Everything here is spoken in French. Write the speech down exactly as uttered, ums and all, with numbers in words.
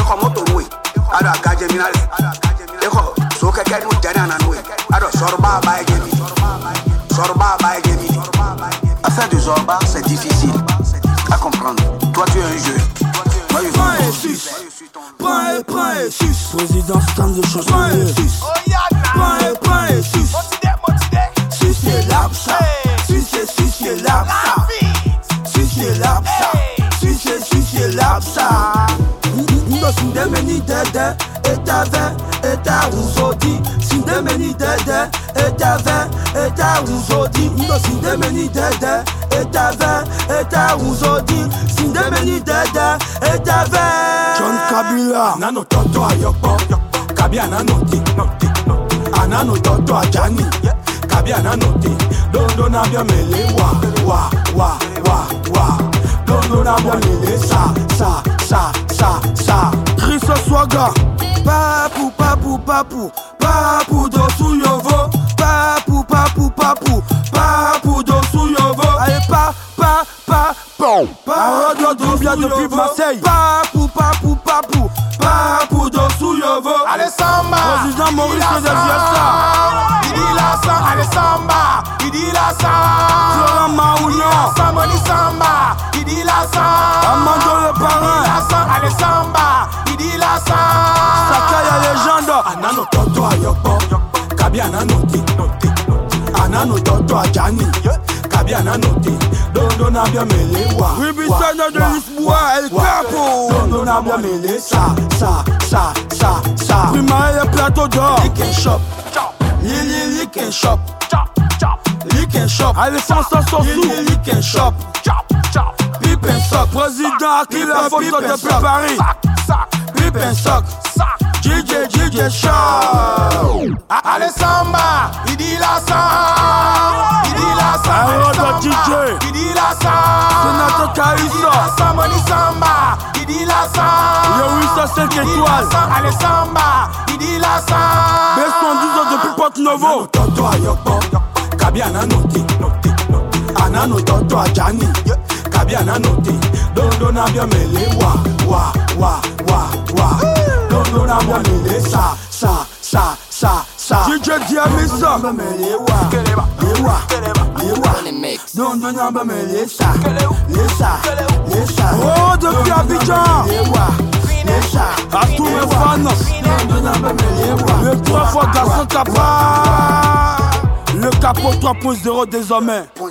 Eko moto we. Ado agaje minale. Eko so keke nu jana na we. Ado sorba ba ejemi. Sorba ba ejemi. Affaire de sorba, c'est difficile à comprendre. Toi tu es un jeu. Moi je suis Prends et suce. Prends et prends et suce. Président stand de chansonnier. Prends et suce. Prends et prends et suce. Suce et l'absa. Suce et suce et l'absa. Suce et l'absa. Suce et suce et l'absa. Ndo sindemeni dede. Eta ve, eta uzodi. Sindemeni dede. Eta ve, eta uzodi. Ndo sindemeni dede. Eta ve, eta uzodi. Sindemeni dede. Eta ve. John Kabila. Nano toto ayoko. Kabia nano ti. Anano toto ajani. Kabia nano ti. Dondo na bia mele wa wa wa wa wa. Dondo na bia mele sa sa sa sa sa. Chris Swaga. Papu papu papu. Papu dosu yovo. Papu papu papu. Papu dosu yovo. Allez pa pa pa pom. Radio Dobia depuis Marseille. Papu papu papu. Papu dosu yovo. Allez samba. Président Maurice de Viessa. Il dit la samba. Allez samba. Il dit la samba. Florent Maounion. Samba ni samba. Il dit la samba. Amando le parrain. Allez samba. Il dit la samba. Sakaya légende. Anano toto ayoko. Kabi anano ti. Anano toto ajani. Kabi anano ti. Dondo na bia mele wa. Ribisana de Lisboa. El Capo. Dondo na bia mele sa sa sa sa sa. Primaire et plateau d'or. Lick and shop. Lili lick and shop. Lick and shop. Alessandro Sossou. Lili lick and shop. Pip and sock. Président à qui la photo depuis Paris. Pip and sock. J J J J Show. Allez samba. Il dit la samba. Il dit la samba. D J. Il dit la samba. Sénateur Kaïssa. Samba ni samba. Il dit la samba. Yo oui ça cinq étoiles. Allez samba. Il dit la samba. B cent douze ans depuis Porte Novo. Toto ayoko. Kabi anano ti. Anano toto ajani. Kabi anano ti. Dondo na bia mele wa wa wa wa wa. Dondo na bia mele sa sa sa sa sa. D J Diamisa. Mele wa. Lewa. Lewa. Dondo na bia mele sa. Lesa. Lesa. Oh depuis Abidjan. Lewa. Lesa. À tous mes fans. Dondo na bia mele wa. Le trois fois garçon capable. Le capot trois point zéro désormais.